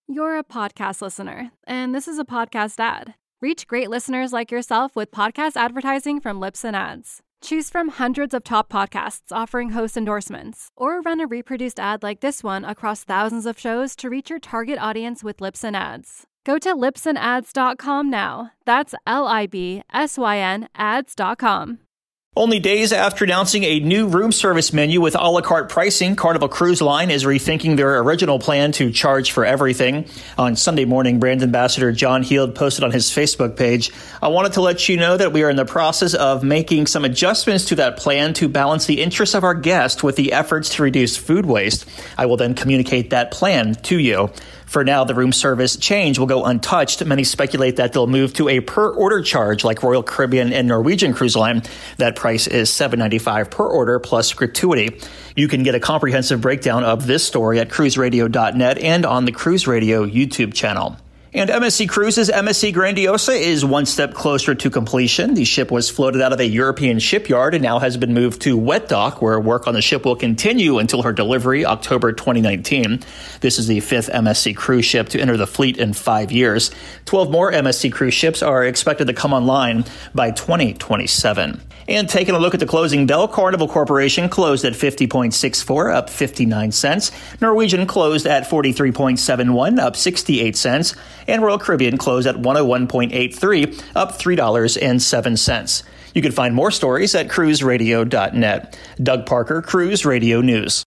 You're a podcast listener, and this is a podcast ad. Reach great listeners like yourself with podcast advertising from Libsyn Ads. Choose from hundreds of top podcasts offering host endorsements, or run a reproduced ad like this one across thousands of shows to reach your target audience with Libsyn Ads. Go to libsynads.com now. That's LIBSYN ads.com. Only days after announcing a new room service menu with a la carte pricing, Carnival Cruise Line is rethinking their original plan to charge for everything. On Sunday morning, brand ambassador John Heald posted on his Facebook page, "I wanted to let you know that we are in the process of making some adjustments to that plan to balance the interests of our guests with the efforts to reduce food waste. I will then communicate that plan to you." For now, the room service change will go untouched. Many speculate that they'll move to a per-order charge like Royal Caribbean and Norwegian Cruise Line. That price is $7.95 per order plus gratuity. You can get a comprehensive breakdown of this story at cruiseradio.net and on the Cruise Radio YouTube channel. And MSC Cruises' MSC Grandiosa is one step closer to completion. The ship was floated out of a European shipyard and now has been moved to wet dock, where work on the ship will continue until her delivery, October 2019. This is the fifth MSC cruise ship to enter the fleet in 5 years. 12 more MSC cruise ships are expected to come online by 2027. And taking a look at the closing bell, Carnival Corporation closed at 50.64, up 59 cents. Norwegian closed at 43.71, up 68 cents. And Royal Caribbean closed at 101.83, up $3.07. You can find more stories at cruiseradio.net. Doug Parker, Cruise Radio News.